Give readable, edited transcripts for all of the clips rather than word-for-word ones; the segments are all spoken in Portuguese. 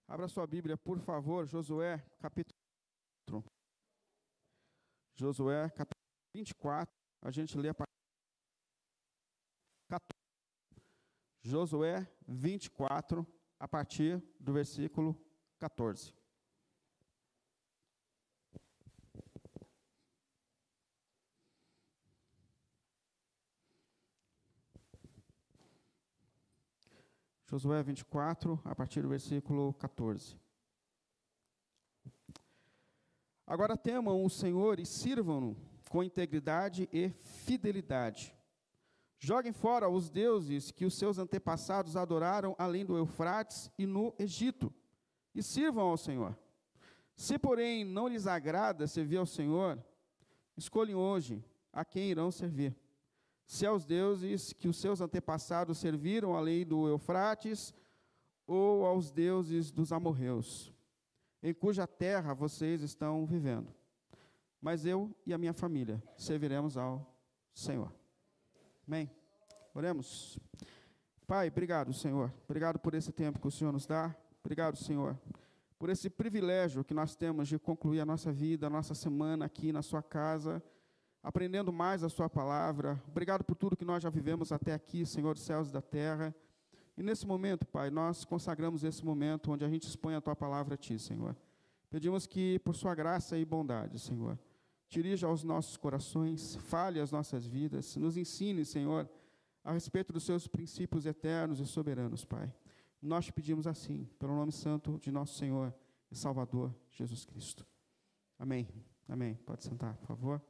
Abra sua Bíblia, por favor, Josué, capítulo 4. Josué, capítulo 24. A gente lê a partir do 14. Josué 24, a partir do versículo 14. Josué 24, a partir do versículo 14. Agora temam o Senhor e sirvam-no com integridade e fidelidade. Joguem fora os deuses que os seus antepassados adoraram além do Eufrates e no Egito, e sirvam ao Senhor. Se, porém, não lhes agrada servir ao Senhor, escolhem hoje a quem irão servir. Se aos deuses que os seus antepassados serviram além do Eufrates, ou aos deuses dos amorreus, em cuja terra vocês estão vivendo. Mas eu e a minha família serviremos ao Senhor. Amém? Oremos. Pai, obrigado, Senhor. Obrigado por esse tempo que o Senhor nos dá. Obrigado, Senhor, por esse privilégio que nós temos de concluir a nossa vida, a nossa semana aqui na sua casa, aprendendo mais a sua palavra. Obrigado por tudo que nós já vivemos até aqui, Senhor dos céus e da terra. E nesse momento, Pai, nós consagramos esse momento onde a gente expõe a tua palavra a ti, Senhor. Pedimos que, por sua graça e bondade, Senhor, dirija aos nossos corações, fale as nossas vidas, nos ensine, Senhor, a respeito dos seus princípios eternos e soberanos, Pai. Nós te pedimos assim, pelo nome santo de nosso Senhor e Salvador, Jesus Cristo. Amém. Amém. Pode sentar, por favor.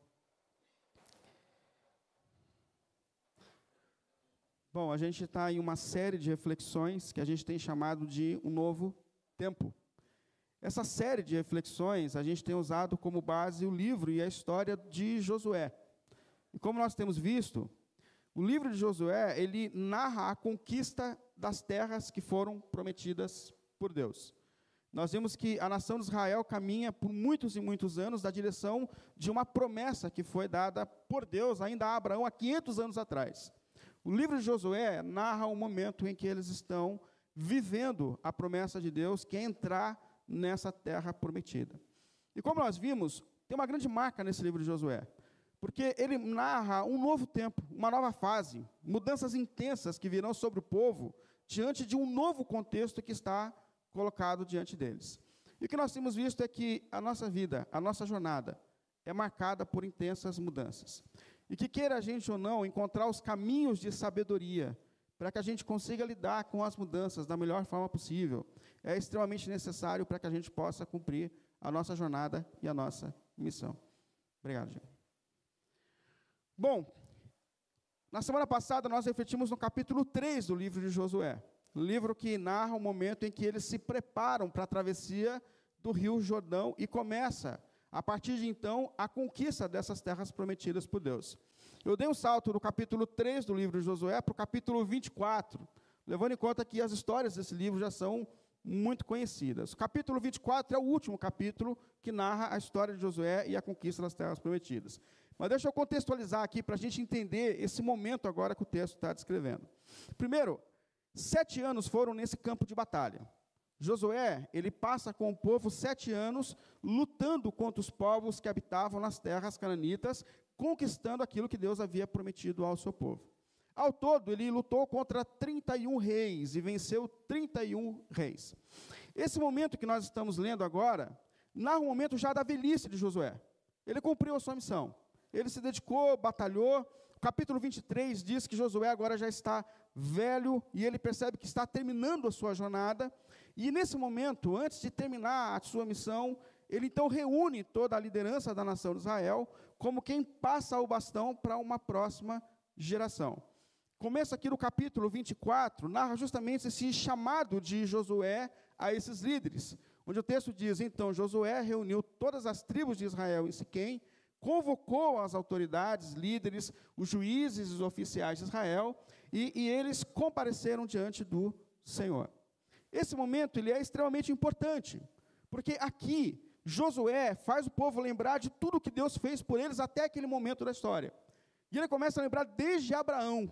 Bom, a gente está em uma série de reflexões que a gente tem chamado de um novo tempo. Essa série de reflexões, a gente tem usado como base o livro e a história de Josué. E como nós temos visto, o livro de Josué, ele narra a conquista das terras que foram prometidas por Deus. Nós vimos que a nação de Israel caminha por muitos e muitos anos na direção de uma promessa que foi dada por Deus ainda a Abraão há 500 anos atrás. O livro de Josué narra o momento em que eles estão vivendo a promessa de Deus, que é entrar nessa terra prometida. E como nós vimos, tem uma grande marca nesse livro de Josué, porque ele narra um novo tempo, uma nova fase, mudanças intensas que virão sobre o povo, diante de um novo contexto que está colocado diante deles. E o que nós temos visto é que a nossa vida, a nossa jornada, é marcada por intensas mudanças. E que queira a gente ou não encontrar os caminhos de sabedoria para que a gente consiga lidar com as mudanças da melhor forma possível, é extremamente necessário para que a gente possa cumprir a nossa jornada e a nossa missão. Obrigado, gente. Bom, na semana passada nós refletimos no capítulo 3 do livro de Josué, um livro que narra o momento em que eles se preparam para a travessia do rio Jordão e começa, a partir de então, a conquista dessas terras prometidas por Deus. Eu dei um salto do capítulo 3 do livro de Josué para o capítulo 24, levando em conta que as histórias desse livro já são muito conhecidas. O capítulo 24 é o último capítulo que narra a história de Josué e a conquista das terras prometidas. Mas deixa eu contextualizar aqui para a gente entender esse momento agora que o texto está descrevendo. Primeiro, 7 anos foram nesse campo de batalha. Josué, ele passa com o povo 7 anos lutando contra os povos que habitavam nas terras cananitas, conquistando aquilo que Deus havia prometido ao seu povo. Ao todo, ele lutou contra 31 reis e venceu 31 reis. Esse momento que nós estamos lendo agora, narra um momento já da velhice de Josué. Ele cumpriu a sua missão. Ele se dedicou, batalhou. O capítulo 23 diz que Josué agora já está velho e ele percebe que está terminando a sua jornada. E nesse momento, antes de terminar a sua missão, ele então reúne toda a liderança da nação de Israel como quem passa o bastão para uma próxima geração. Começa aqui no capítulo 24, narra justamente esse chamado de Josué a esses líderes, onde o texto diz, então, Josué reuniu todas as tribos de Israel em Siquém, convocou as autoridades, líderes, os juízes e os oficiais de Israel, e eles compareceram diante do Senhor. Esse momento ele é extremamente importante, porque aqui Josué faz o povo lembrar de tudo que Deus fez por eles até aquele momento da história. E ele começa a lembrar desde Abraão.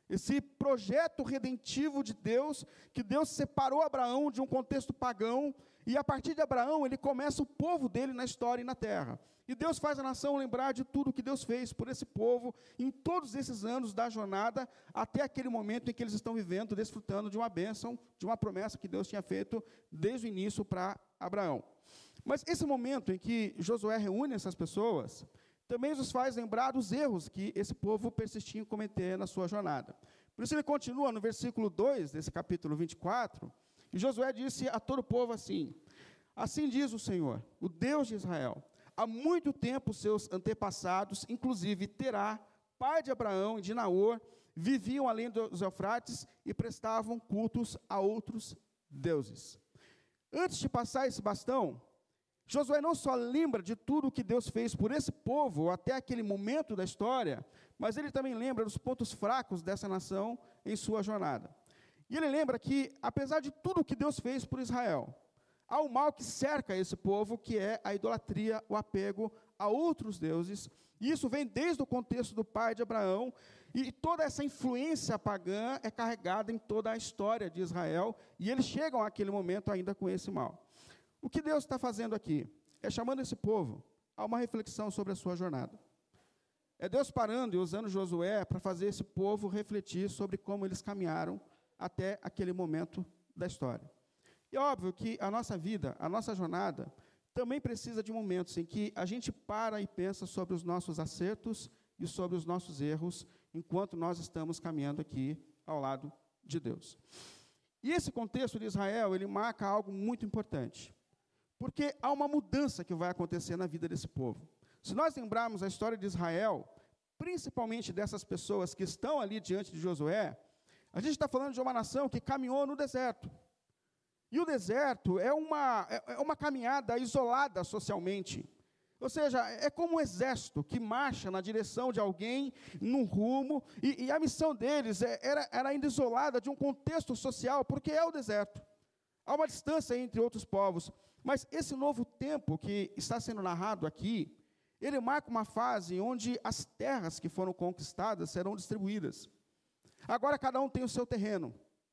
esse projeto redentivo de Deus, que Deus separou Abraão de um contexto pagão, e a partir de Abraão, ele começa o povo dele na história e na terra. E Deus faz a nação lembrar de tudo que Deus fez por esse povo, em todos esses anos da jornada, até aquele momento em que eles estão vivendo, desfrutando de uma bênção, de uma promessa que Deus tinha feito desde o início para Abraão. Mas esse momento em que Josué reúne essas pessoas, também nos faz lembrar dos erros que esse povo persistia em cometer na sua jornada. Por isso ele continua no versículo 2 desse capítulo 24, e Josué disse a todo o povo assim: assim diz o Senhor, o Deus de Israel, há muito tempo seus antepassados, inclusive Terá, pai de Abraão e de Naor, viviam além dos Eufrates e prestavam cultos a outros deuses. Antes de passar esse bastão, Josué não só lembra de tudo o que Deus fez por esse povo até aquele momento da história, mas ele também lembra dos pontos fracos dessa nação em sua jornada. E ele lembra que, apesar de tudo o que Deus fez por Israel, há um mal que cerca esse povo, que é a idolatria, o apego a outros deuses. E isso vem desde o contexto do pai de Abraão, e toda essa influência pagã é carregada em toda a história de Israel, e eles chegam àquele momento ainda com esse mal. O que Deus está fazendo aqui é chamando esse povo a uma reflexão sobre a sua jornada. É Deus parando e usando Josué para fazer esse povo refletir sobre como eles caminharam até aquele momento da história. E é óbvio que a nossa vida, a nossa jornada, também precisa de momentos em que a gente para e pensa sobre os nossos acertos e sobre os nossos erros, enquanto nós estamos caminhando aqui ao lado de Deus. E esse contexto de Israel, ele marca algo muito importante, porque há uma mudança que vai acontecer na vida desse povo. Se nós lembrarmos a história de Israel, principalmente dessas pessoas que estão ali diante de Josué, a gente está falando de uma nação que caminhou no deserto. E o deserto é uma caminhada isolada socialmente. Ou seja, é como um exército que marcha na direção de alguém, num rumo, e a missão deles era ainda isolada de um contexto social, porque é o deserto. Há uma distância entre outros povos. Mas esse novo tempo que está sendo narrado aqui, ele marca uma fase onde as terras que foram conquistadas serão distribuídas. Agora cada um tem o seu terreno.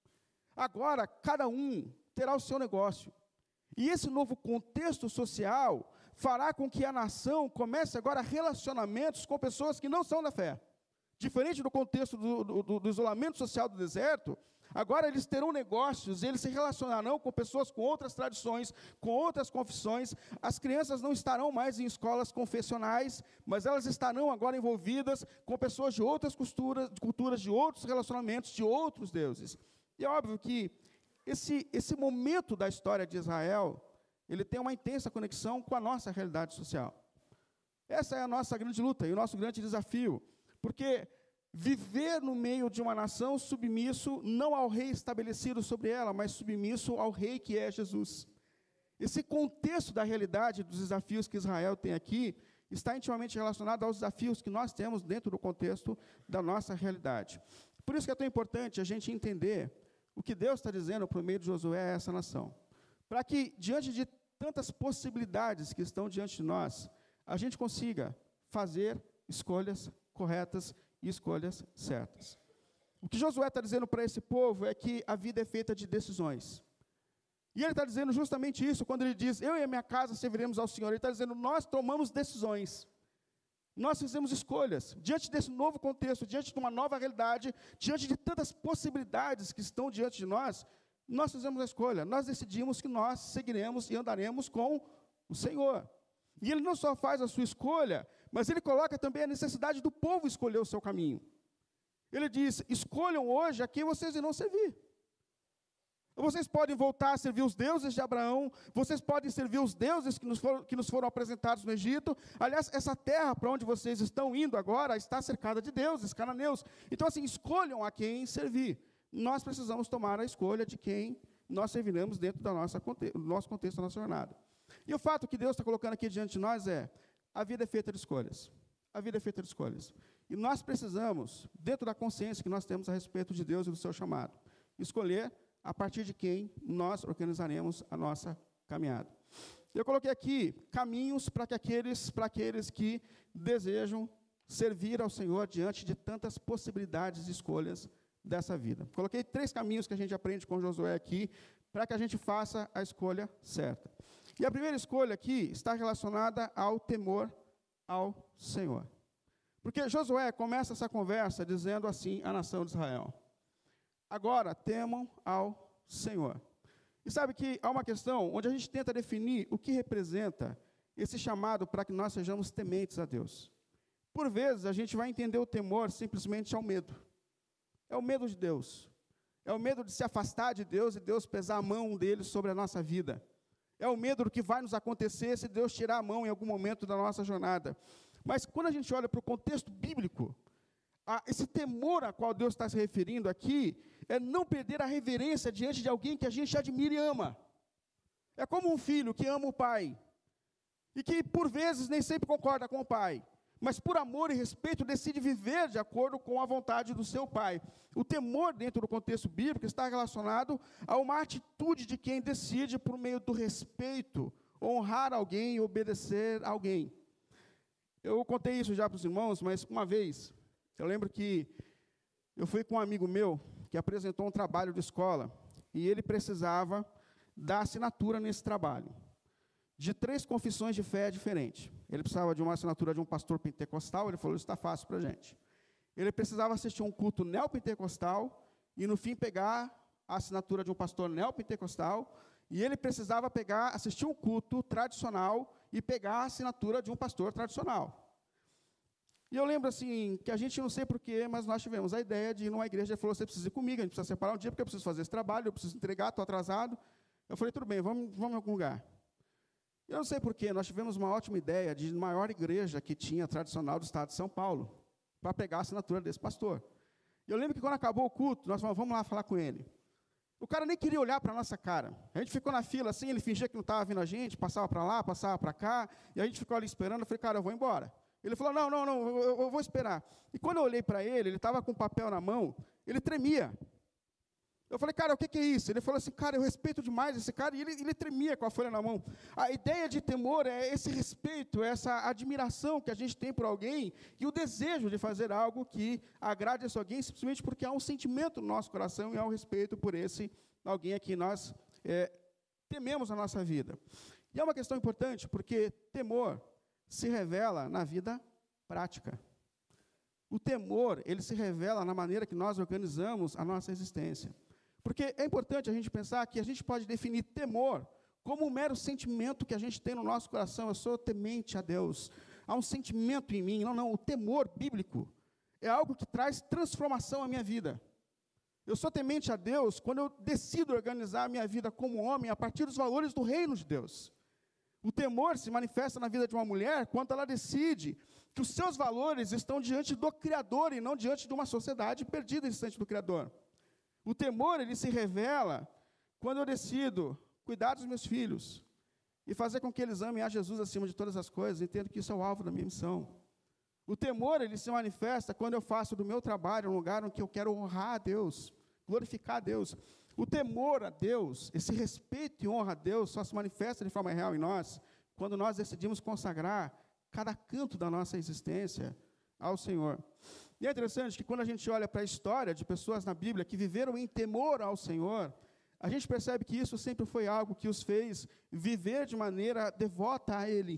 Agora cada um terá o seu negócio. E esse novo contexto social fará com que a nação comece agora relacionamentos com pessoas que não são da fé. Diferente do contexto do isolamento social do deserto, agora eles terão negócios, eles se relacionarão com pessoas com outras tradições, com outras confissões. As crianças não estarão mais em escolas confessionais, mas elas estarão agora envolvidas com pessoas de outras culturas, de outros relacionamentos, de outros deuses. E é óbvio que esse momento da história de Israel, ele tem uma intensa conexão com a nossa realidade social. Essa é a nossa grande luta e o nosso grande desafio, porque viver no meio de uma nação submisso não ao rei estabelecido sobre ela, mas submisso ao rei que é Jesus. Esse contexto da realidade dos desafios que Israel tem aqui está intimamente relacionado aos desafios que nós temos dentro do contexto da nossa realidade. Por isso que é tão importante a gente entender o que Deus está dizendo por meio de Josué a essa nação. Para que, diante de tantas possibilidades que estão diante de nós, a gente consiga fazer escolhas corretas e escolhas certas. O que Josué está dizendo para esse povo é que a vida é feita de decisões. E ele está dizendo justamente isso, quando ele diz, eu e a minha casa serviremos ao Senhor. Ele está dizendo, nós tomamos decisões. Nós fizemos escolhas. Diante desse novo contexto, diante de uma nova realidade, diante de tantas possibilidades que estão diante de nós fizemos a escolha. Nós decidimos que nós seguiremos e andaremos com o Senhor. E ele não só faz a sua escolha, mas ele coloca também a necessidade do povo escolher o seu caminho. Ele diz, escolham hoje a quem vocês irão servir. Vocês podem voltar a servir os deuses de Abraão, vocês podem servir os deuses que nos foram apresentados no Egito. Aliás, essa terra para onde vocês estão indo agora está cercada de deuses, cananeus. Então, assim, escolham a quem servir. Nós precisamos tomar a escolha de quem nós serviremos dentro do nosso contexto, da nossa jornada. E o fato que Deus está colocando aqui diante de nós é, a vida é feita de escolhas. A vida é feita de escolhas. E nós precisamos, dentro da consciência que nós temos a respeito de Deus e do seu chamado, escolher a partir de quem nós organizaremos a nossa caminhada. Eu coloquei aqui caminhos para aqueles que desejam servir ao Senhor diante de tantas possibilidades e escolhas dessa vida. Coloquei 3 caminhos que a gente aprende com Josué aqui, para que a gente faça a escolha certa. E a primeira escolha aqui está relacionada ao temor ao Senhor. Porque Josué começa essa conversa dizendo assim à nação de Israel: agora temam ao Senhor. E sabe que há uma questão onde a gente tenta definir o que representa esse chamado para que nós sejamos tementes a Deus. Por vezes, a gente vai entender o temor simplesmente ao medo. É o medo de Deus. É o medo de se afastar de Deus e Deus pesar a mão dele sobre a nossa vida. É o medo do que vai nos acontecer se Deus tirar a mão em algum momento da nossa jornada. Mas quando a gente olha para o contexto bíblico, esse temor a qual Deus está se referindo aqui é não perder a reverência diante de alguém que a gente admira e ama. É como um filho que ama o pai e que, por vezes, nem sempre concorda com o pai, mas por amor e respeito decide viver de acordo com a vontade do seu pai. O temor, dentro do contexto bíblico, está relacionado a uma atitude de quem decide, por meio do respeito, honrar alguém e obedecer alguém. Eu contei isso já para os irmãos, mas uma vez, eu lembro que eu fui com um amigo meu que apresentou um trabalho de escola e ele precisava dar assinatura nesse trabalho, de 3 confissões de fé diferentes. Ele precisava de uma assinatura de um pastor pentecostal, ele falou, isso está fácil para a gente. Ele precisava assistir um culto neopentecostal e, no fim, pegar a assinatura de um pastor neopentecostal, e ele precisava assistir um culto tradicional e pegar a assinatura de um pastor tradicional. E eu lembro, assim, que a gente, não sei porquê, mas nós tivemos a ideia de ir numa igreja, ele falou, você precisa ir comigo, a gente precisa separar um dia, porque eu preciso fazer esse trabalho, eu preciso entregar, estou atrasado. Eu falei, tudo bem, vamos em algum lugar. Eu não sei porquê, nós tivemos uma ótima ideia de maior igreja que tinha tradicional do estado de São Paulo, para pegar a assinatura desse pastor. E eu lembro que quando acabou o culto, nós falamos, vamos lá falar com ele. O cara nem queria olhar para a nossa cara. A gente ficou na fila assim, ele fingia que não estava vendo a gente, passava para lá, passava para cá, e a gente ficou ali esperando, eu falei, cara, eu vou embora. Ele falou, não, eu vou esperar. E quando eu olhei para ele estava com um papel na mão, ele tremia. Eu falei, cara, o que é isso? Ele falou assim, cara, eu respeito demais esse cara, e ele tremia com a folha na mão. A ideia de temor é esse respeito, essa admiração que a gente tem por alguém, e o desejo de fazer algo que agrade a esse alguém, simplesmente porque há um sentimento no nosso coração, e há um respeito por esse alguém a quem nós tememos na nossa vida. E é uma questão importante, porque temor se revela na vida prática. O temor, ele se revela na maneira que nós organizamos a nossa existência. Porque é importante a gente pensar que a gente pode definir temor como um mero sentimento que a gente tem no nosso coração. Eu sou temente a Deus. Há um sentimento em mim. Não. O temor bíblico é algo que traz transformação à minha vida. Eu sou temente a Deus quando eu decido organizar a minha vida como homem a partir dos valores do reino de Deus. O temor se manifesta na vida de uma mulher quando ela decide que os seus valores estão diante do Criador e não diante de uma sociedade perdida distante do Criador. O temor, ele se revela quando eu decido cuidar dos meus filhos e fazer com que eles amem a Jesus acima de todas as coisas, entendo que isso é o alvo da minha missão. O temor, ele se manifesta quando eu faço do meu trabalho um lugar em que eu quero honrar a Deus, glorificar a Deus. O temor a Deus, esse respeito e honra a Deus só se manifesta de forma real em nós quando nós decidimos consagrar cada canto da nossa existência ao Senhor. E é interessante que quando a gente olha para a história de pessoas na Bíblia que viveram em temor ao Senhor, a gente percebe que isso sempre foi algo que os fez viver de maneira devota a Ele.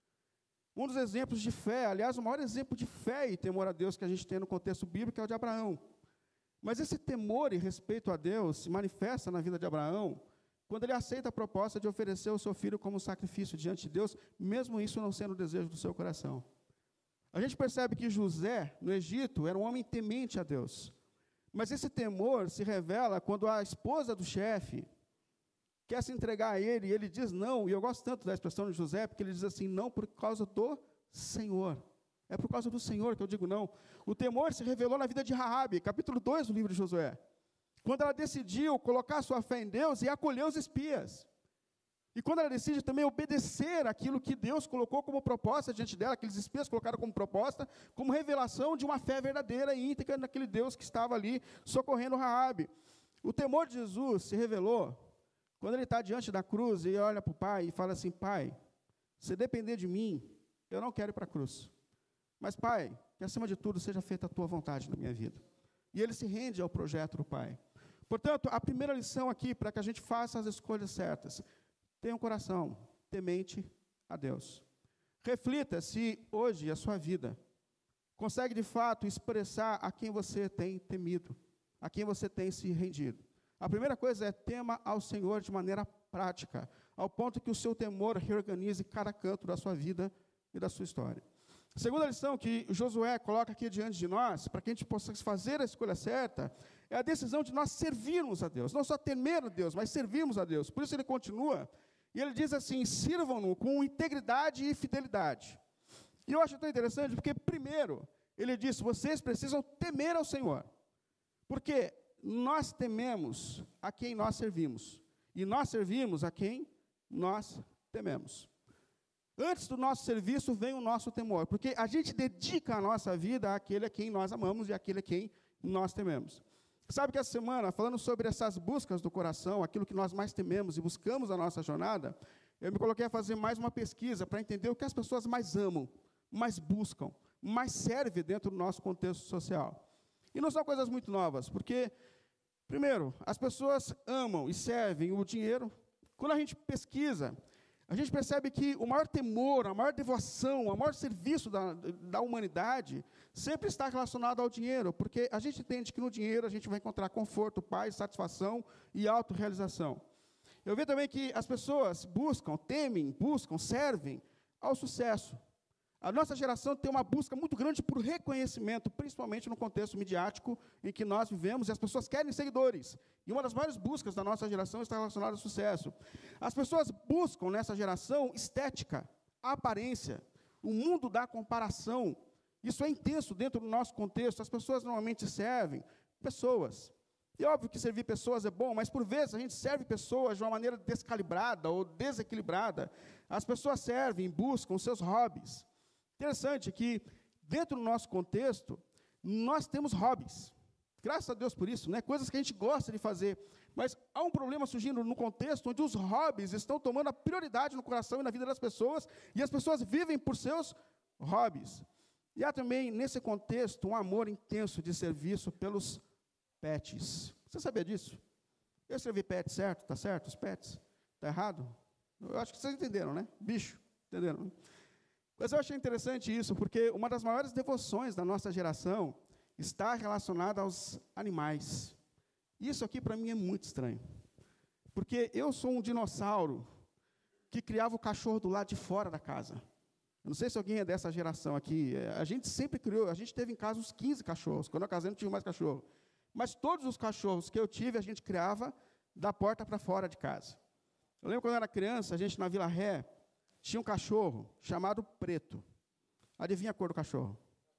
Um dos exemplos de fé, aliás, o maior exemplo de fé e temor a Deus que a gente tem no contexto bíblico é o de Abraão. Mas esse temor e respeito a Deus se manifesta na vida de Abraão quando ele aceita a proposta de oferecer o seu filho como sacrifício diante de Deus, mesmo isso não sendo o desejo do seu coração. A gente percebe que José, no Egito, era um homem temente a Deus. Mas esse temor se revela quando a esposa do chefe quer se entregar a ele, e ele diz não, e eu gosto tanto da expressão de José, porque ele diz assim, não por causa do Senhor. É por causa do Senhor que eu digo não. O temor se revelou na vida de Raabe, capítulo 2 do livro de Josué, quando ela decidiu colocar sua fé em Deus e acolher os espias. E quando ela decide também obedecer aquilo que Deus colocou como proposta diante dela, aqueles espias colocaram como proposta, como revelação de uma fé verdadeira e íntegra naquele Deus que estava ali socorrendo Raabe. O temor de Jesus se revelou quando ele está diante da cruz e olha para o Pai e fala assim, Pai, se depender de mim, eu não quero ir para a cruz. Mas, Pai, que acima de tudo seja feita a Tua vontade na minha vida. e ele se rende ao projeto do Pai. Portanto, a primeira lição aqui, para que a gente faça as escolhas certas, tenha um coração temente a Deus. Reflita se hoje a sua vida consegue, de fato, expressar a quem você tem temido, a quem você tem se rendido. A primeira coisa é tema ao Senhor de maneira prática, ao ponto que o seu temor reorganize cada canto da sua vida e da sua história. A segunda lição que Josué coloca aqui diante de nós, para que a gente possa fazer a escolha certa, é a decisão de nós servirmos a Deus. Não só temer a Deus, mas servirmos a Deus. Por isso ele continua, e ele diz assim, sirvam-no com integridade e fidelidade. E eu acho tão interessante, porque primeiro, ele diz, vocês precisam temer ao Senhor. Porque nós tememos a quem nós servimos. E nós servimos a quem nós tememos. Antes do nosso serviço vem o nosso temor, porque a gente dedica a nossa vida àquele a quem nós amamos e àquele a quem nós tememos. Sabe que essa semana, falando sobre essas buscas do coração, aquilo que nós mais tememos e buscamos na nossa jornada, eu me coloquei a fazer mais uma pesquisa para entender o que as pessoas mais amam, mais buscam, mais servem dentro do nosso contexto social. E não são coisas muito novas, porque, primeiro, as pessoas amam e servem o dinheiro. Quando a gente pesquisa, a gente percebe que o maior temor, a maior devoção, o maior serviço da humanidade sempre está relacionado ao dinheiro, porque a gente entende que no dinheiro a gente vai encontrar conforto, paz, satisfação e autorrealização. Eu vejo também que as pessoas buscam, temem, buscam, servem ao sucesso. A nossa geração tem uma busca muito grande por reconhecimento, principalmente no contexto midiático em que nós vivemos, e as pessoas querem seguidores. E uma das maiores buscas da nossa geração está relacionada ao sucesso. As pessoas buscam, nessa geração, estética, aparência, o mundo da comparação. Isso é intenso dentro do nosso contexto. As pessoas normalmente servem pessoas. E é óbvio que servir pessoas é bom, mas por vezes a gente serve pessoas de uma maneira descalibrada ou desequilibrada. As pessoas servem, buscam seus hobbies. Interessante que, dentro do nosso contexto, nós temos hobbies. Graças a Deus por isso, né? Coisas que a gente gosta de fazer. Mas há um problema surgindo no contexto onde os hobbies estão tomando a prioridade no coração e na vida das pessoas, e as pessoas vivem por seus hobbies. E há também, nesse contexto, um amor intenso de serviço pelos pets. Você sabia disso? Eu escrevi pet certo? Está certo? Os pets? Está errado? Eu acho que vocês entenderam, né? Bicho, entenderam? Mas eu achei interessante isso, porque uma das maiores devoções da nossa geração está relacionada aos animais. Isso aqui, para mim, é muito estranho. Porque eu sou um dinossauro que criava o cachorro do lado de fora da casa. Eu não sei se alguém é dessa geração aqui. A gente sempre criou, a gente teve em casa uns 15 cachorros. Quando eu casei, não tive mais cachorro. Mas todos os cachorros que eu tive, a gente criava da porta para fora de casa. Eu lembro quando eu era criança, a gente na Vila Ré, tinha um cachorro chamado Preto. Adivinha a cor do cachorro?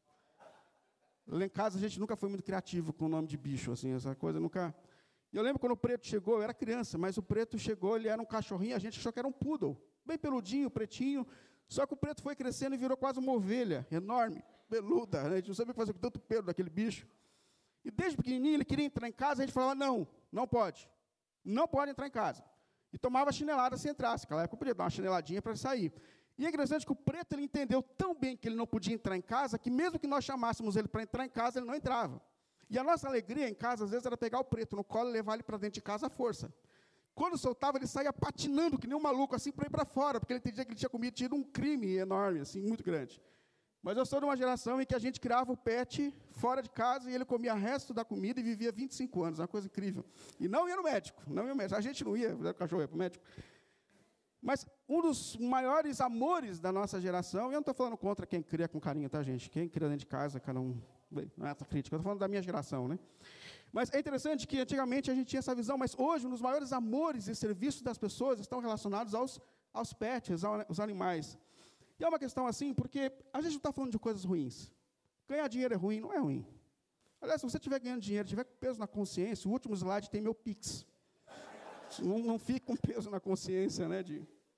Lá em casa a gente nunca foi muito criativo com o nome de bicho, assim, essa coisa nunca... E eu lembro quando o Preto chegou, eu era criança, mas o Preto chegou, ele era um cachorrinho, a gente achou que era um poodle, bem peludinho, pretinho, só que o Preto foi crescendo e virou quase uma ovelha, enorme, peluda, né? A gente não sabia o que fazer com tanto pelo daquele bicho. E desde pequenininho ele queria entrar em casa, a gente falava, não pode entrar em casa. E tomava chinelada se entrasse. Naquela época eu podia dar uma chineladinha para sair. E é interessante que o Preto ele entendeu tão bem que ele não podia entrar em casa, que mesmo que nós chamássemos ele para entrar em casa, ele não entrava. E a nossa alegria em casa, às vezes, era pegar o Preto no colo e levar ele para dentro de casa à força. Quando soltava, ele saía patinando, que nem um maluco, assim, para ir para fora, porque ele entendia que ele tinha cometido um crime enorme, assim, muito grande. Mas eu sou de uma geração em que a gente criava o pet fora de casa e ele comia o resto da comida e vivia 25 anos, uma coisa incrível. E não ia no médico, a gente não ia, o cachorro ia para o médico. Mas um dos maiores amores da nossa geração, e eu não estou falando contra quem cria com carinho, tá, gente? Quem cria dentro de casa, cada um... Não é essa crítica, eu estou falando da minha geração, né? Mas é interessante que antigamente a gente tinha essa visão, mas hoje um dos maiores amores e serviços das pessoas estão relacionados aos pets, aos animais. E é uma questão assim, porque a gente não está falando de coisas ruins. Ganhar dinheiro é ruim? Não é ruim. Aliás, se você estiver ganhando dinheiro, tiver com peso na consciência, o último slide tem meu Pix. Não fique com peso na consciência, né?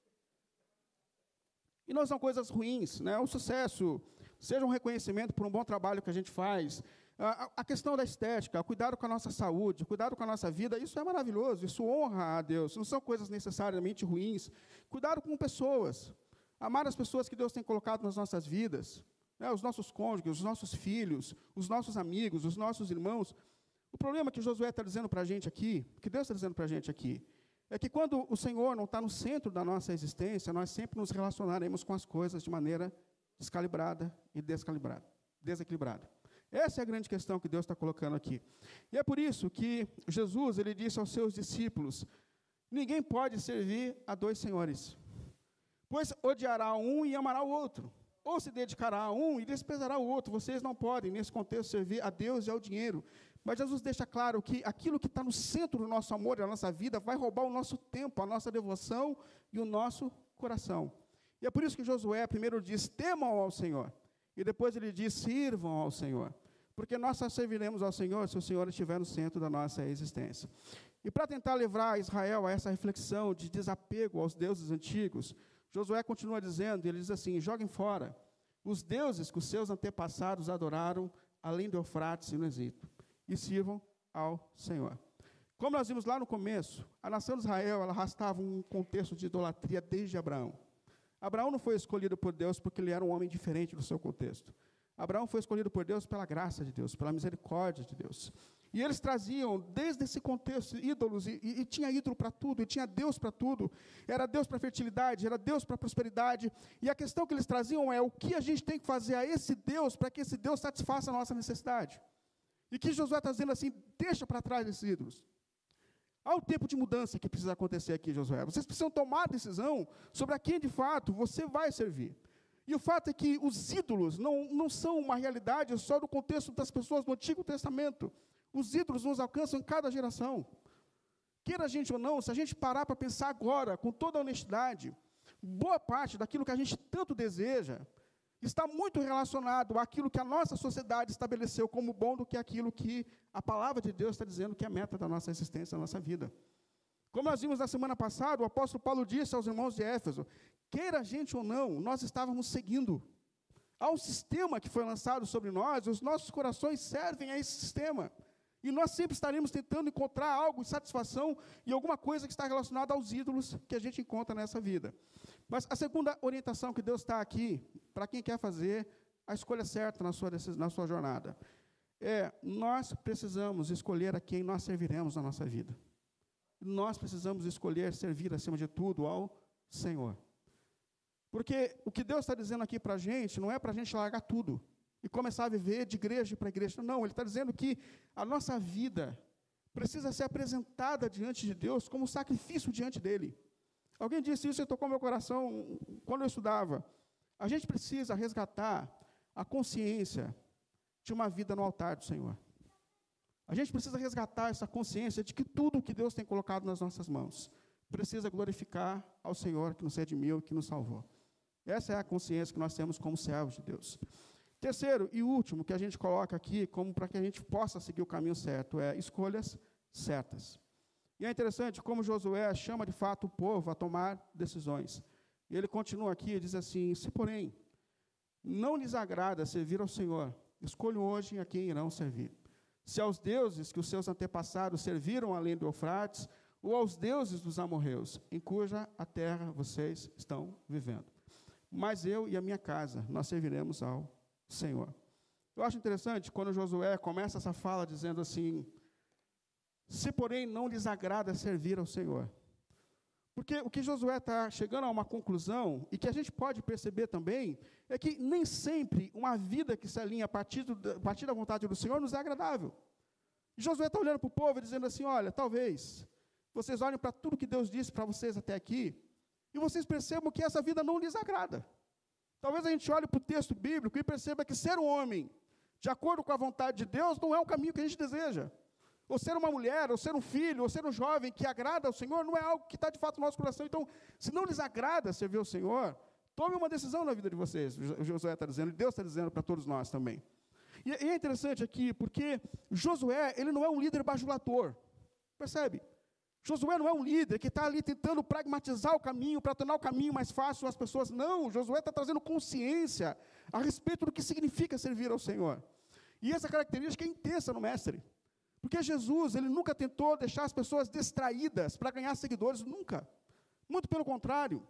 E não são coisas ruins, né? O sucesso, seja um reconhecimento por um bom trabalho que a gente faz, a questão da estética, o cuidado com a nossa saúde, o cuidado com a nossa vida, isso é maravilhoso, isso honra a Deus, não são coisas necessariamente ruins. Cuidado com pessoas. Amar as pessoas que Deus tem colocado nas nossas vidas, né, os nossos cônjuges, os nossos filhos, os nossos amigos, os nossos irmãos, O problema que Josué está dizendo para a gente aqui, que Deus está dizendo para a gente aqui, é que quando o Senhor não está no centro da nossa existência, nós sempre nos relacionaremos com as coisas de maneira descalibrada e desequilibrada. Essa é a grande questão que Deus está colocando aqui. E é por isso que Jesus, ele disse aos seus discípulos, ninguém pode servir a dois senhores, pois odiará um e amará o outro, ou se dedicará a um e desprezará o outro. Vocês não podem, nesse contexto, servir a Deus e ao dinheiro. Mas Jesus deixa claro que aquilo que está no centro do nosso amor e da nossa vida vai roubar o nosso tempo, a nossa devoção e o nosso coração. E é por isso que Josué primeiro diz, temam ao Senhor. E depois ele diz, sirvam ao Senhor. Porque nós só serviremos ao Senhor se o Senhor estiver no centro da nossa existência. E para tentar levar Israel a essa reflexão de desapego aos deuses antigos, Josué continua dizendo, ele diz assim, joguem fora os deuses que os seus antepassados adoraram, além do Eufrates e no Egito, e sirvam ao Senhor. Como nós vimos lá no começo, a nação de Israel ela arrastava um contexto de idolatria desde Abraão. Abraão não foi escolhido por Deus porque ele era um homem diferente do seu contexto. Abraão foi escolhido por Deus pela graça de Deus, pela misericórdia de Deus. E eles traziam, desde esse contexto, ídolos, e tinha ídolo para tudo, e tinha Deus para tudo. Era Deus para a fertilidade, era Deus para a prosperidade. E a questão que eles traziam é o que a gente tem que fazer a esse Deus para que esse Deus satisfaça a nossa necessidade. E que Josué está dizendo assim, deixa para trás esses ídolos. Há um tempo de mudança que precisa acontecer aqui, Josué. Vocês precisam tomar a decisão sobre a quem, de fato, você vai servir. E o fato é que os ídolos não são uma realidade só do contexto das pessoas do Antigo Testamento. Os ídolos nos alcançam em cada geração. Queira a gente ou não, se a gente parar para pensar agora, com toda a honestidade, boa parte daquilo que a gente tanto deseja está muito relacionado àquilo que a nossa sociedade estabeleceu como bom do que aquilo que a palavra de Deus está dizendo que é a meta da nossa existência, da nossa vida. Como nós vimos na semana passada, o apóstolo Paulo disse aos irmãos de Éfeso, queira a gente ou não, nós estávamos seguindo. Há um sistema que foi lançado sobre nós, os nossos corações servem a esse sistema. E nós sempre estaremos tentando encontrar algo de satisfação e alguma coisa que está relacionada aos ídolos que a gente encontra nessa vida. Mas a segunda orientação que Deus está aqui, para quem quer fazer a escolha certa na sua jornada, nós precisamos escolher a quem nós serviremos na nossa vida. Nós precisamos escolher servir, acima de tudo, ao Senhor. Porque o que Deus está dizendo aqui para a gente, não é para a gente largar tudo e começar a viver de igreja para igreja. Não, Ele está dizendo que a nossa vida precisa ser apresentada diante de Deus como um sacrifício diante dEle. Alguém disse isso e tocou meu coração quando eu estudava. A gente precisa resgatar a consciência de uma vida no altar do Senhor. A gente precisa resgatar essa consciência de que tudo o que Deus tem colocado nas nossas mãos precisa glorificar ao Senhor que nos redimiu, que nos salvou. Essa é a consciência que nós temos como servos de Deus. Terceiro e último que a gente coloca aqui, como para que a gente possa seguir o caminho certo, é escolhas certas. E é interessante como Josué chama de fato o povo a tomar decisões. E ele continua aqui e diz assim, se porém não lhes agrada servir ao Senhor, escolham hoje a quem irão servir. Se aos deuses que os seus antepassados serviram além do Eufrates, ou aos deuses dos amorreus, em cuja a terra vocês estão vivendo. Mas eu e a minha casa, nós serviremos ao Senhor. Eu acho interessante quando Josué começa essa fala dizendo assim, se porém não lhes agrada servir ao Senhor. Porque o que Josué está chegando a uma conclusão, e que a gente pode perceber também, é que nem sempre uma vida que se alinha a partir da vontade do Senhor nos é agradável. E Josué está olhando para o povo e dizendo assim, olha, talvez vocês olhem para tudo que Deus disse para vocês até aqui, e vocês percebam que essa vida não lhes agrada. Talvez a gente olhe para o texto bíblico e perceba que ser um homem, de acordo com a vontade de Deus, não é o caminho que a gente deseja. Ou ser uma mulher, ou ser um filho, ou ser um jovem que agrada ao Senhor, não é algo que está de fato no nosso coração. Então, se não lhes agrada servir ao Senhor, tome uma decisão na vida de vocês, o Josué está dizendo, e Deus está dizendo para todos nós também. E é interessante aqui, porque Josué, ele não é um líder bajulador, percebe? Josué não é um líder que está ali tentando pragmatizar o caminho, para tornar o caminho mais fácil às pessoas. Não, Josué está trazendo consciência a respeito do que significa servir ao Senhor. E essa característica é intensa no mestre. Porque Jesus, ele nunca tentou deixar as pessoas distraídas para ganhar seguidores, nunca. Muito pelo contrário.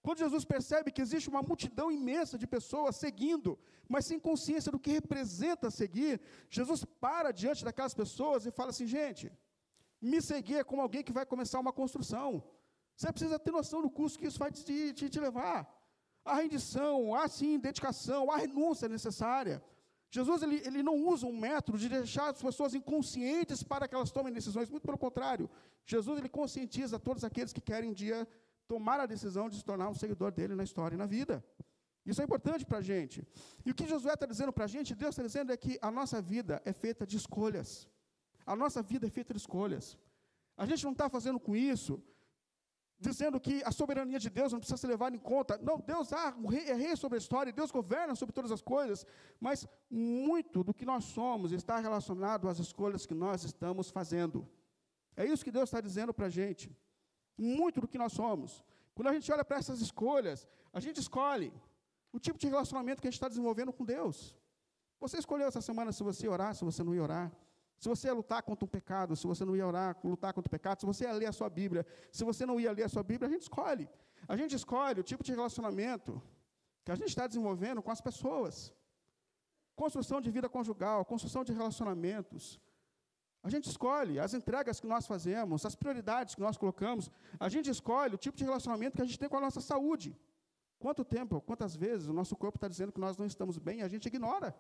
Quando Jesus percebe que existe uma multidão imensa de pessoas seguindo, mas sem consciência do que representa seguir, Jesus para diante daquelas pessoas e fala assim, gente, me seguir é como alguém que vai começar uma construção. Você precisa ter noção do custo que isso vai te levar. A rendição, a sim, dedicação, a renúncia necessária. Jesus ele não usa um método de deixar as pessoas inconscientes para que elas tomem decisões, muito pelo contrário. Jesus ele conscientiza todos aqueles que querem um dia tomar a decisão de se tornar um seguidor dele na história e na vida. Isso é importante para a gente. E o que Josué está dizendo para a gente, Deus está dizendo é que a nossa vida é feita de escolhas. A nossa vida é feita de escolhas. A gente não está fazendo com isso, dizendo que a soberania de Deus não precisa ser levada em conta. Não, Deus é rei sobre a história, Deus governa sobre todas as coisas, mas muito do que nós somos está relacionado às escolhas que nós estamos fazendo. É isso que Deus está dizendo para a gente. Muito do que nós somos. Quando a gente olha para essas escolhas, a gente escolhe o tipo de relacionamento que a gente está desenvolvendo com Deus. Você escolheu essa semana se você ia orar, se você não ia orar. Se você ia lutar contra um pecado, se você não ia orar, lutar contra o pecado, se você ia ler a sua Bíblia, se você não ia ler a sua Bíblia, a gente escolhe. A gente escolhe o tipo de relacionamento que a gente está desenvolvendo com as pessoas. Construção de vida conjugal, construção de relacionamentos. A gente escolhe as entregas que nós fazemos, as prioridades que nós colocamos. A gente escolhe o tipo de relacionamento que a gente tem com a nossa saúde. Quanto tempo, quantas vezes o nosso corpo está dizendo que nós não estamos bem e a gente ignora.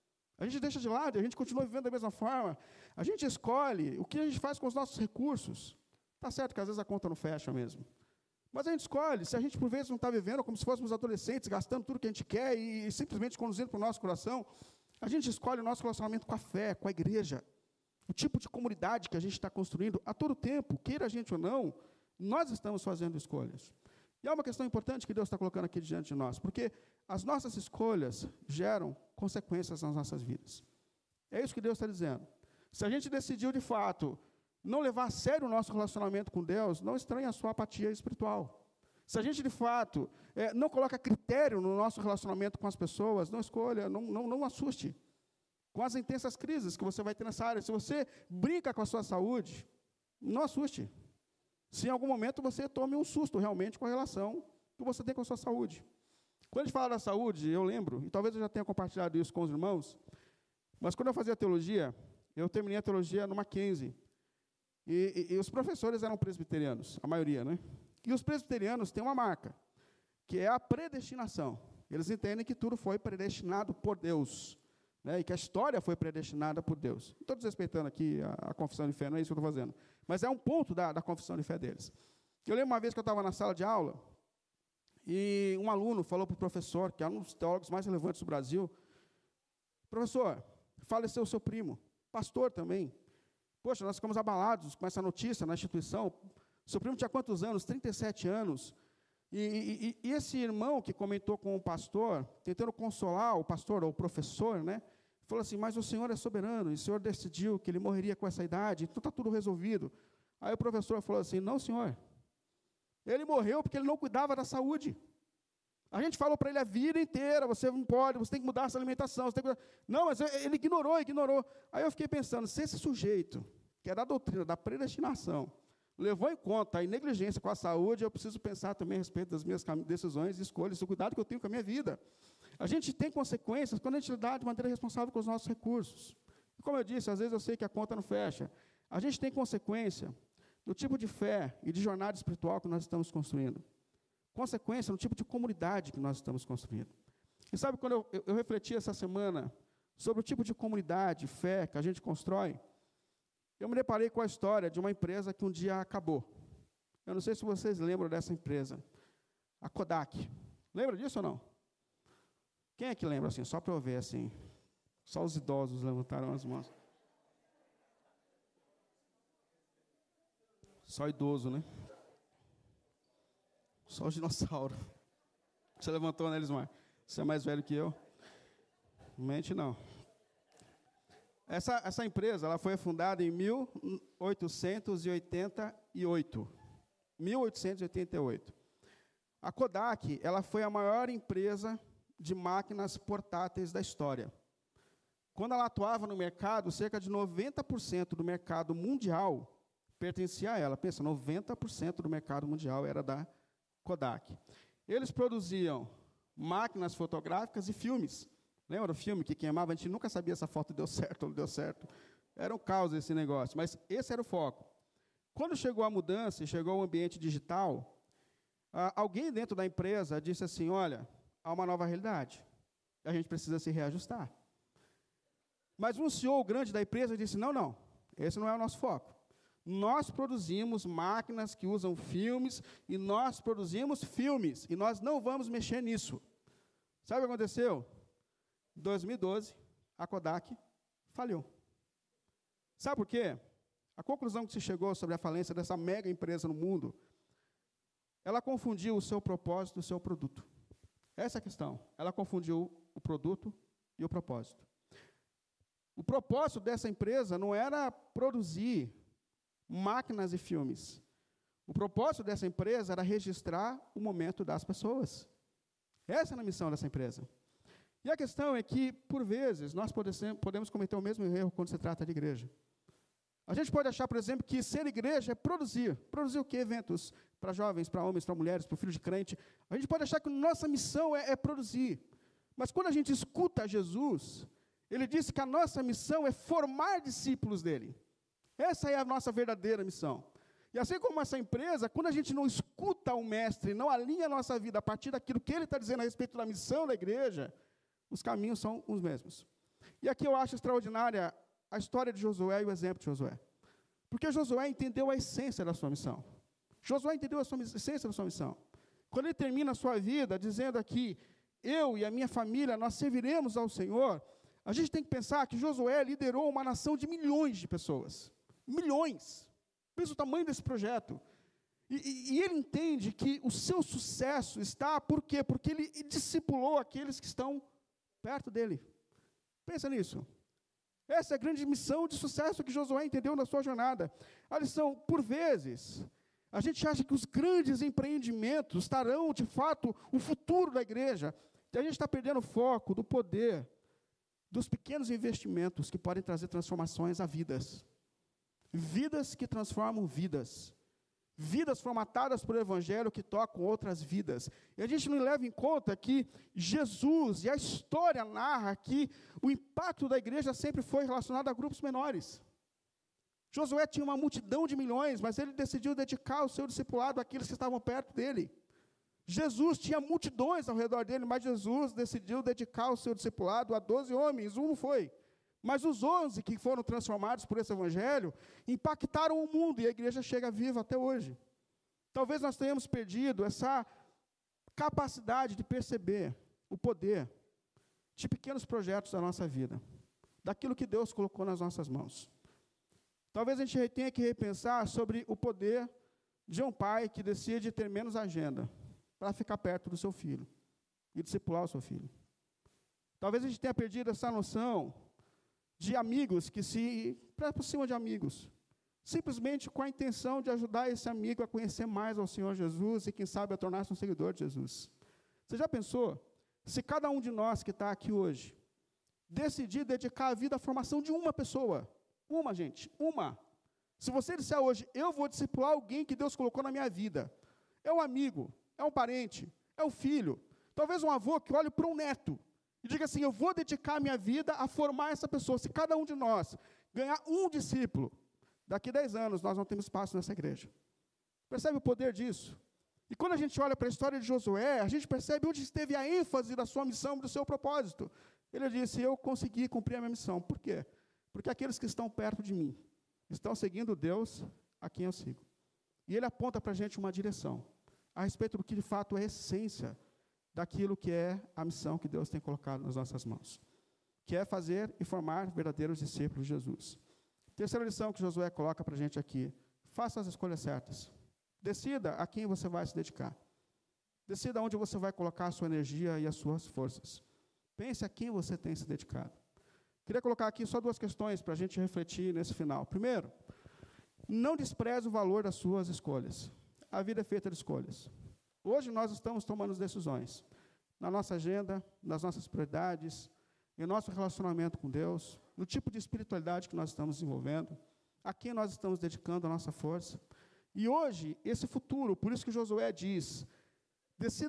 A gente deixa de lado, a gente continua vivendo da mesma forma. A gente escolhe o que a gente faz com os nossos recursos. Está certo que às vezes a conta não fecha mesmo. Mas a gente escolhe, se a gente por vezes não está vivendo como se fôssemos adolescentes, gastando tudo que a gente quer e simplesmente conduzindo para o nosso coração, a gente escolhe o nosso relacionamento com a fé, com a igreja. O tipo de comunidade que a gente está construindo a todo tempo, queira a gente ou não, nós estamos fazendo escolhas. E é uma questão importante que Deus está colocando aqui diante de nós, porque as nossas escolhas geram consequências nas nossas vidas. É isso que Deus está dizendo. Se a gente decidiu, de fato, não levar a sério o nosso relacionamento com Deus, não estranhe a sua apatia espiritual. Se a gente, de fato, não coloca critério no nosso relacionamento com as pessoas, não escolha, não assuste com as intensas crises que você vai ter nessa área. Se você brinca com a sua saúde, não assuste. Se em algum momento você tome um susto realmente com a relação que você tem com a sua saúde. Quando a gente fala da saúde, eu lembro, e talvez eu já tenha compartilhado isso com os irmãos, mas quando eu fazia teologia, eu terminei a teologia no Mackenzie. E os professores eram presbiterianos, a maioria, né? E os presbiterianos têm uma marca, que é a predestinação. Eles entendem que tudo foi predestinado por Deus, né? E que a história foi predestinada por Deus. Não estou desrespeitando aqui a confissão de fé, não é isso que eu estou fazendo. Mas é um ponto da confissão de fé deles. Eu lembro uma vez que eu estava na sala de aula, e um aluno falou para o professor, que é um dos teólogos mais relevantes do Brasil, professor, faleceu o seu primo, pastor também. Poxa, nós ficamos abalados com essa notícia na instituição. Seu primo tinha quantos anos? 37 anos. E esse irmão que comentou com o pastor, tentando consolar o pastor ou o professor, né, falou assim, mas o Senhor é soberano, e o Senhor decidiu que ele morreria com essa idade, então está tudo resolvido. Aí o professor falou assim, não, senhor, ele morreu porque ele não cuidava da saúde. A gente falou para ele a vida inteira, você não pode, você tem que mudar essa alimentação. Você tem que... Não, mas ele ignorou. Aí eu fiquei pensando, se esse sujeito, que é da doutrina, da predestinação, levou em conta a negligência com a saúde, eu preciso pensar também a respeito das minhas decisões e escolhas, do cuidado que eu tenho com a minha vida. A gente tem consequências quando a gente dá de maneira responsável com os nossos recursos. E como eu disse, às vezes eu sei que a conta não fecha. A gente tem consequência no tipo de fé e de jornada espiritual que nós estamos construindo. Consequência no tipo de comunidade que nós estamos construindo. E sabe, quando eu refleti essa semana sobre o tipo de comunidade, fé que a gente constrói, eu me deparei com a história de uma empresa que um dia acabou. Eu não sei se vocês lembram dessa empresa, a Kodak. Lembra disso ou não? Quem é que lembra, assim, só para eu ver, assim? Só os idosos levantaram as mãos. Só idoso, né? Só o dinossauro. Você levantou, né, Elismar? Você é mais velho que eu? Mente não. Essa empresa, ela foi fundada em 1888. 1888. A Kodak, ela foi a maior empresa de máquinas portáteis da história. Quando ela atuava no mercado, cerca de 90% do mercado mundial pertencia a ela. Pensa, 90% do mercado mundial era da Kodak. Eles produziam máquinas fotográficas e filmes. Lembra do filme que queimava? A gente nunca sabia se a foto deu certo ou não deu certo. Era um caos esse negócio, mas esse era o foco. Quando chegou a mudança e chegou o ambiente digital, alguém dentro da empresa disse assim, olha, há uma nova realidade, a gente precisa se reajustar. Mas um CEO grande da empresa disse, não, esse não é o nosso foco. Nós produzimos máquinas que usam filmes, e nós produzimos filmes, e nós não vamos mexer nisso. Sabe o que aconteceu? Em 2012, a Kodak faliu. Sabe por quê? A conclusão que se chegou sobre a falência dessa mega empresa no mundo, ela confundiu o seu propósito e o seu produto. Essa é a questão. Ela confundiu o produto e o propósito. O propósito dessa empresa não era produzir máquinas e filmes. O propósito dessa empresa era registrar o momento das pessoas. Essa era a missão dessa empresa. E a questão é que, por vezes, nós podemos cometer o mesmo erro quando se trata de igreja. A gente pode achar, por exemplo, que ser igreja é produzir. Produzir o quê? Eventos para jovens, para homens, para mulheres, para o filho de crente. A gente pode achar que nossa missão é produzir. Mas quando a gente escuta Jesus, ele disse que a nossa missão é formar discípulos dele. Essa é a nossa verdadeira missão. E assim como essa empresa, quando a gente não escuta o mestre, não alinha a nossa vida a partir daquilo que ele está dizendo a respeito da missão da igreja, os caminhos são os mesmos. E aqui eu acho extraordinária a história de Josué e o exemplo de Josué. Porque Josué entendeu a essência da sua missão. Josué entendeu a essência da sua missão. Quando ele termina a sua vida dizendo aqui, eu e a minha família, nós serviremos ao Senhor, a gente tem que pensar que Josué liderou uma nação de milhões de pessoas. Milhões. Pensa o tamanho desse projeto. E ele entende que o seu sucesso está, por quê? Porque ele discipulou aqueles que estão perto dele. Pensa nisso. Essa é a grande missão de sucesso que Josué entendeu na sua jornada. A lição, por vezes, a gente acha que os grandes empreendimentos estarão, de fato, o futuro da igreja. E a gente está perdendo o foco do poder dos pequenos investimentos que podem trazer transformações a vidas. Vidas que transformam vidas. Vidas formatadas pelo Evangelho que tocam outras vidas. E a gente não leva em conta que Jesus, e a história narra que o impacto da igreja sempre foi relacionado a grupos menores. Josué tinha uma multidão de milhões, mas ele decidiu dedicar o seu discipulado àqueles que estavam perto dele. Jesus tinha multidões ao redor dele, mas Jesus decidiu dedicar o seu discipulado a 12 homens, um não foi. Mas os 11 que foram transformados por esse evangelho, impactaram o mundo, e a igreja chega viva até hoje. Talvez nós tenhamos perdido essa capacidade de perceber o poder de pequenos projetos da nossa vida, daquilo que Deus colocou nas nossas mãos. Talvez a gente tenha que repensar sobre o poder de um pai que decide ter menos agenda para ficar perto do seu filho e discipular o seu filho. Talvez a gente tenha perdido essa noção de amigos que se aproximam de amigos, simplesmente com a intenção de ajudar esse amigo a conhecer mais ao Senhor Jesus e, quem sabe, a tornar-se um seguidor de Jesus. Você já pensou, se cada um de nós que está aqui hoje decidir dedicar a vida à formação de uma pessoa, uma. Se você disser hoje, eu vou discipular alguém que Deus colocou na minha vida, é um amigo, é um parente, é um filho, talvez um avô que olhe para um neto, e diga assim, eu vou dedicar a minha vida a formar essa pessoa. Se cada um de nós ganhar um discípulo, daqui a 10 anos nós não temos espaço nessa igreja. Percebe o poder disso? E quando a gente olha para a história de Josué, a gente percebe onde esteve a ênfase da sua missão, do seu propósito. Ele disse, eu consegui cumprir a minha missão. Por quê? Porque aqueles que estão perto de mim estão seguindo Deus a quem eu sigo. E ele aponta para a gente uma direção, a respeito do que de fato é a essência daquilo que é a missão que Deus tem colocado nas nossas mãos, que é fazer e formar verdadeiros discípulos de Jesus. Terceira lição que Josué coloca para a gente aqui, faça as escolhas certas. Decida a quem você vai se dedicar. Decida onde você vai colocar a sua energia e as suas forças. Pense a quem você tem se dedicado. Queria colocar aqui só 2 questões para a gente refletir nesse final. Primeiro, não despreze o valor das suas escolhas. A vida é feita de escolhas. Hoje nós estamos tomando decisões na nossa agenda, nas nossas prioridades, em nosso relacionamento com Deus, no tipo de espiritualidade que nós estamos desenvolvendo, a quem nós estamos dedicando a nossa força. E hoje, esse futuro, por isso que Josué diz, decidam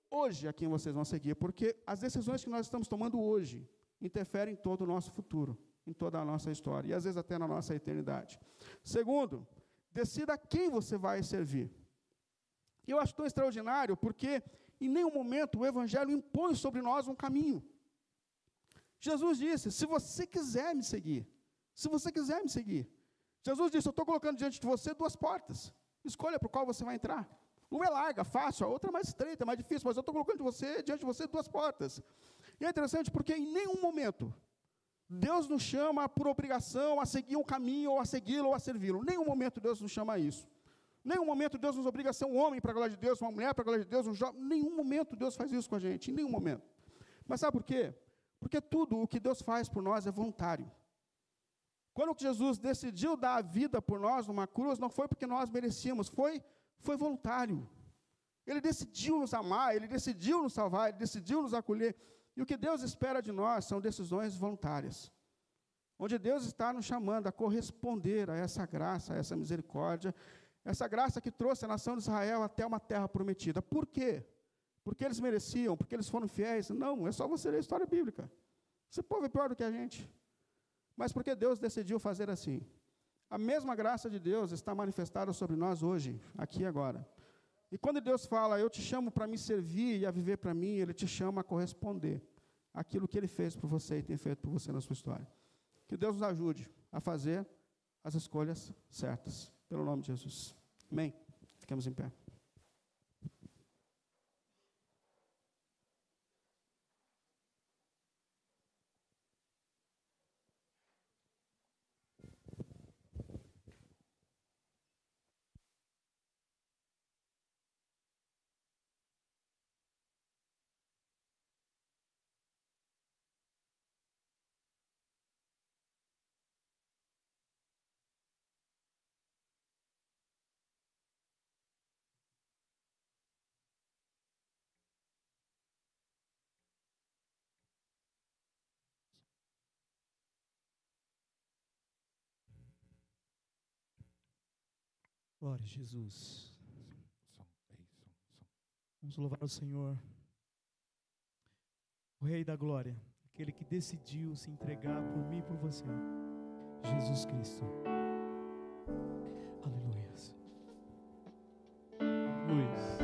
hoje a quem vocês vão seguir, porque as decisões que nós estamos tomando hoje interferem em todo o nosso futuro, em toda a nossa história, e às vezes até na nossa eternidade. Segundo, decida a quem você vai servir. E eu acho tão extraordinário, porque em nenhum momento o Evangelho impõe sobre nós um caminho. Jesus disse, se você quiser me seguir, se você quiser me seguir. Jesus disse, eu estou colocando diante de você 2 portas, escolha por qual você vai entrar. Uma é larga, fácil, a outra é mais estreita, mais difícil, mas eu estou colocando diante de você 2 portas. E é interessante porque em nenhum momento Deus nos chama por obrigação a seguir um caminho, ou a segui-lo, ou a servi-lo. Em nenhum momento Deus nos chama a isso. Em nenhum momento Deus nos obriga a ser um homem para a glória de Deus, uma mulher para a glória de Deus, um jovem. Em nenhum momento Deus faz isso com a gente, em nenhum momento. Mas sabe por quê? Porque tudo o que Deus faz por nós é voluntário. Quando Jesus decidiu dar a vida por nós numa cruz, não foi porque nós merecíamos, foi voluntário. Ele decidiu nos amar, Ele decidiu nos salvar, Ele decidiu nos acolher. E o que Deus espera de nós são decisões voluntárias, onde Deus está nos chamando a corresponder a essa graça, a essa misericórdia, essa graça que trouxe a nação de Israel até uma terra prometida. Por quê? Porque eles mereciam, porque eles foram fiéis? Não, é só você ler a história bíblica. Esse povo é pior do que a gente. Mas porque Deus decidiu fazer assim. A mesma graça de Deus está manifestada sobre nós hoje, aqui e agora. E quando Deus fala, eu te chamo para me servir e a viver para mim, Ele te chama a corresponder àquilo que Ele fez por você e tem feito por você na sua história. Que Deus nos ajude a fazer as escolhas certas, pelo nome de Jesus. Amém? Ficamos em pé. Glória a Jesus. Vamos louvar o Senhor, o Rei da Glória, aquele que decidiu se entregar por mim e por você, Jesus Cristo. Aleluia. Luiz.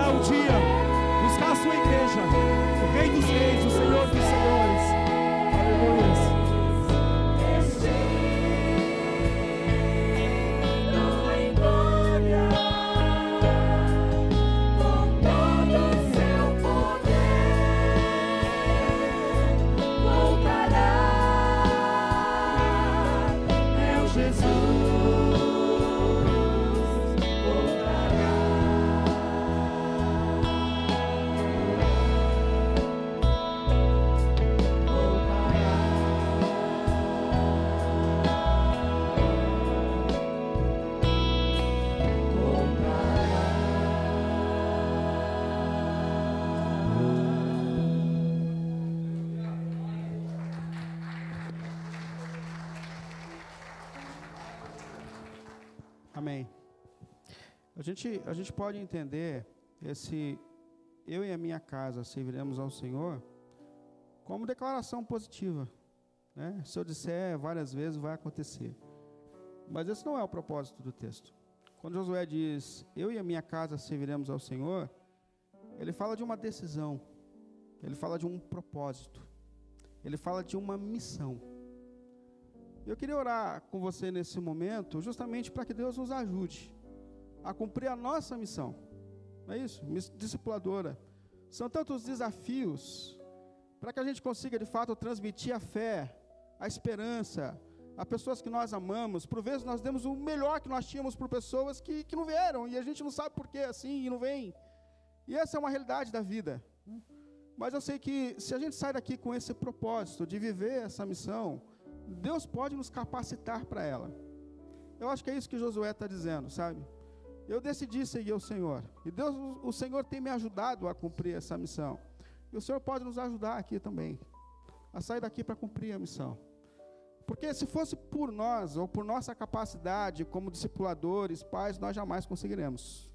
virá um dia buscar a sua igreja, o Rei dos Reis, o Senhor dos Senhores. Aleluia. Amém. A gente pode entender esse eu e a minha casa serviremos ao Senhor como declaração positiva, né? Se eu disser várias vezes, vai acontecer. Mas esse não é o propósito do texto. Quando Josué diz, eu e a minha casa serviremos ao Senhor, ele fala de uma decisão, ele fala de um propósito, ele fala de uma missão. Eu queria orar com você nesse momento, justamente para que Deus nos ajude a cumprir a nossa missão. Não é isso? Discipuladora. São tantos desafios para que a gente consiga, de fato, transmitir a fé, a esperança, a pessoas que nós amamos. Por vezes nós demos o melhor que nós tínhamos por pessoas que não vieram, e a gente não sabe por que assim, e não vem. E essa é uma realidade da vida. Mas eu sei que se a gente sai daqui com esse propósito de viver essa missão, Deus pode nos capacitar para ela. Eu acho que é isso que Josué está dizendo, sabe? Eu decidi seguir o Senhor, e Deus, o Senhor tem me ajudado a cumprir essa missão, e o Senhor pode nos ajudar aqui também, a sair daqui para cumprir a missão. Porque se fosse por nós, ou por nossa capacidade, como discipuladores, pais, nós jamais conseguiremos,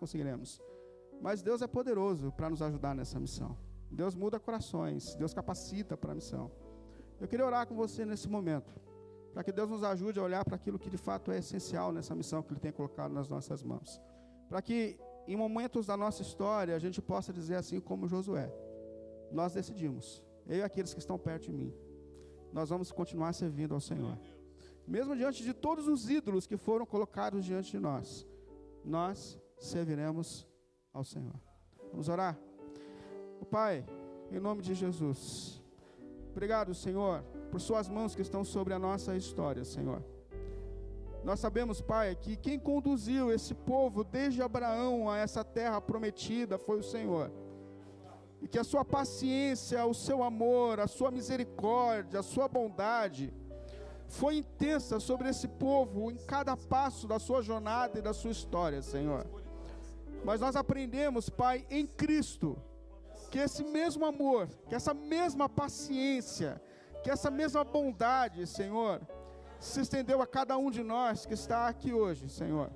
mas Deus é poderoso para nos ajudar nessa missão. Deus muda corações, Deus capacita para a missão. Eu queria orar com você nesse momento, para que Deus nos ajude a olhar para aquilo que de fato é essencial nessa missão que Ele tem colocado nas nossas mãos. Para que em momentos da nossa história a gente possa dizer assim como Josué, nós decidimos, eu e aqueles que estão perto de mim, nós vamos continuar servindo ao Senhor. Mesmo diante de todos os ídolos que foram colocados diante de nós, nós serviremos ao Senhor. Vamos orar? Pai, em nome de Jesus, obrigado, Senhor, por suas mãos que estão sobre a nossa história, Senhor. Nós sabemos, Pai, que quem conduziu esse povo desde Abraão a essa terra prometida foi o Senhor. E que a sua paciência, o seu amor, a sua misericórdia, a sua bondade foi intensa sobre esse povo em cada passo da sua jornada e da sua história, Senhor. Mas nós aprendemos, Pai, em Cristo, que esse mesmo amor, que essa mesma paciência, que essa mesma bondade, Senhor, se estendeu a cada um de nós que está aqui hoje, Senhor.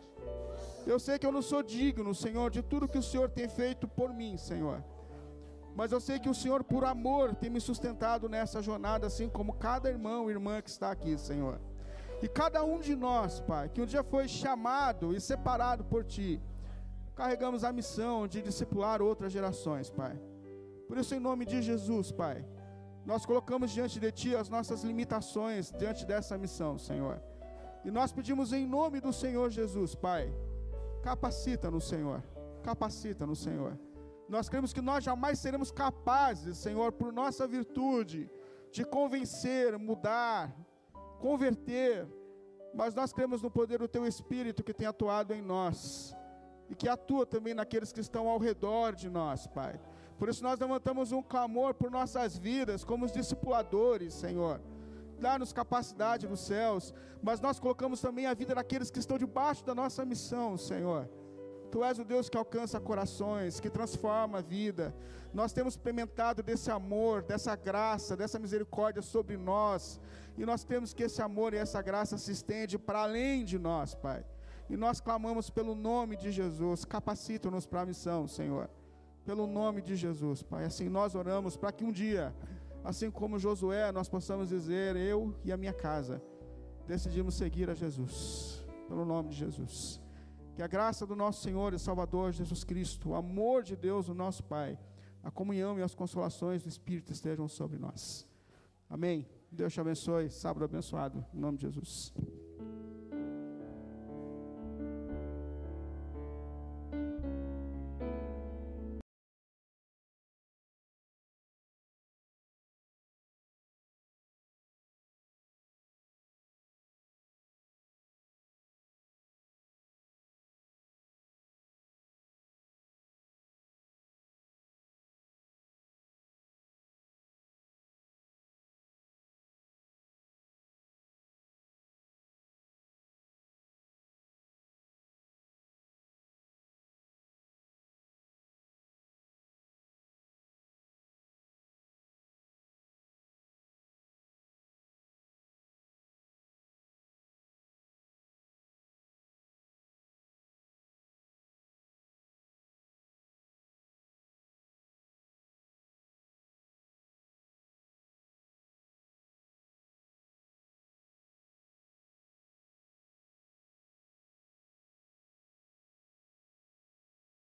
Eu sei que eu não sou digno, Senhor, de tudo que o Senhor tem feito por mim, Senhor. Mas eu sei que o Senhor, por amor, tem me sustentado nessa jornada, assim como cada irmão e irmã que está aqui, Senhor. E cada um de nós, Pai, que um dia foi chamado e separado por Ti, carregamos a missão de discipular outras gerações, Pai. Por isso, em nome de Jesus, Pai, nós colocamos diante de Ti as nossas limitações diante dessa missão, Senhor. E nós pedimos em nome do Senhor Jesus, Pai, capacita-nos, Senhor, capacita-nos, Senhor. Nós cremos que nós jamais seremos capazes, Senhor, por nossa virtude, de convencer, mudar, converter, mas nós cremos no poder do Teu Espírito que tem atuado em nós, e que atua também naqueles que estão ao redor de nós, Pai. Por isso nós levantamos um clamor por nossas vidas, como os discipuladores, Senhor. Dá-nos capacidade nos céus, mas nós colocamos também a vida daqueles que estão debaixo da nossa missão, Senhor. Tu és o Deus que alcança corações, que transforma a vida. Nós temos experimentado desse amor, dessa graça, dessa misericórdia sobre nós, e nós temos que esse amor e essa graça se estende para além de nós, Pai. E nós clamamos pelo nome de Jesus, capacita-nos para a missão, Senhor. Pelo nome de Jesus, Pai. Assim nós oramos para que um dia, assim como Josué, nós possamos dizer, eu e a minha casa, decidimos seguir a Jesus. Pelo nome de Jesus. Que a graça do nosso Senhor e Salvador Jesus Cristo, o amor de Deus, o nosso Pai, a comunhão e as consolações do Espírito estejam sobre nós. Amém. Deus te abençoe. Sábado abençoado. Em nome de Jesus.